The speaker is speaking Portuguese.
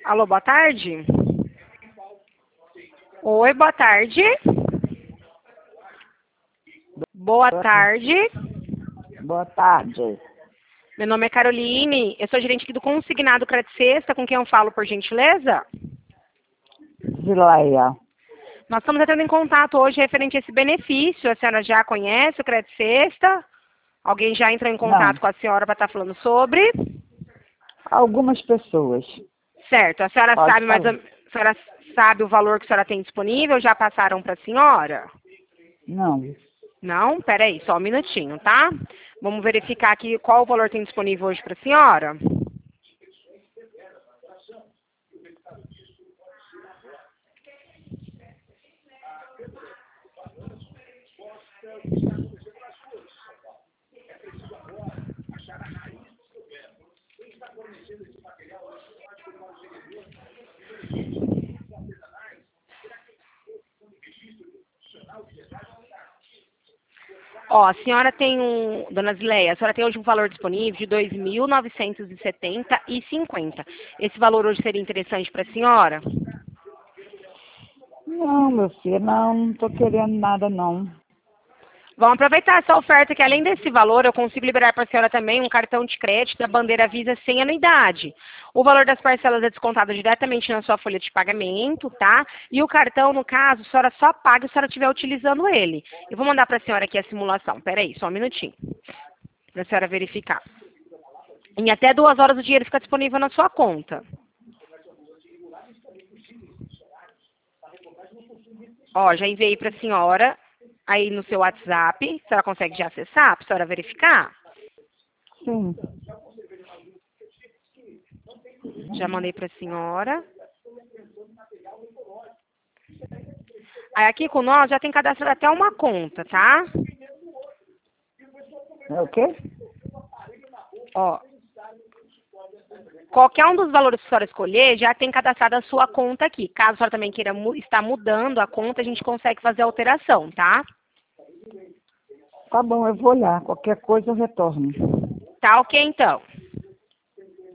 Alô, boa tarde? Oi, boa tarde. Boa tarde. Boa tarde. Meu nome é Caroline, eu sou gerente aqui do Consignado Crédito Sexta, com quem eu falo, por gentileza? Zileia. Nós estamos entrando em contato hoje referente a esse benefício. A senhora já conhece o Crédito Sexta? Alguém já entrou em contato Não. com a senhora para estar falando sobre? Algumas pessoas. Certo, a senhora Pode sabe falar. a senhora sabe o valor que a senhora tem disponível? Já passaram para a senhora? Não. Não? Peraí, só um minutinho, tá? Vamos verificar aqui qual o valor tem disponível hoje para a senhora. Ó, a senhora tem dona Zileia, a senhora tem hoje um valor disponível de R$ 2.970,50. Esse valor hoje seria interessante para a senhora? Não, meu filho, não estou querendo nada, não. Vamos aproveitar essa oferta que, além desse valor, eu consigo liberar para a senhora também um cartão de crédito da Bandeira Visa sem anuidade. O valor das parcelas é descontado diretamente na sua folha de pagamento, tá? E o cartão, no caso, a senhora só paga se a senhora estiver utilizando ele. Eu vou mandar para a senhora aqui a simulação. Peraí, só um minutinho, para a senhora verificar. Em até 2 horas o dinheiro fica disponível na sua conta. Ó, já enviei para a senhora aí no seu WhatsApp. A senhora consegue já acessar para a senhora verificar? Sim. Já mandei para a senhora. Aí aqui com nós já tem cadastrado até uma conta, tá? É o quê? Ó, qualquer um dos valores que a senhora escolher já tem cadastrado a sua conta aqui. Caso a senhora também queira estar mudando a conta, a gente consegue fazer a alteração, tá? Tá bom, eu vou olhar. Qualquer coisa eu retorno. Tá ok, então.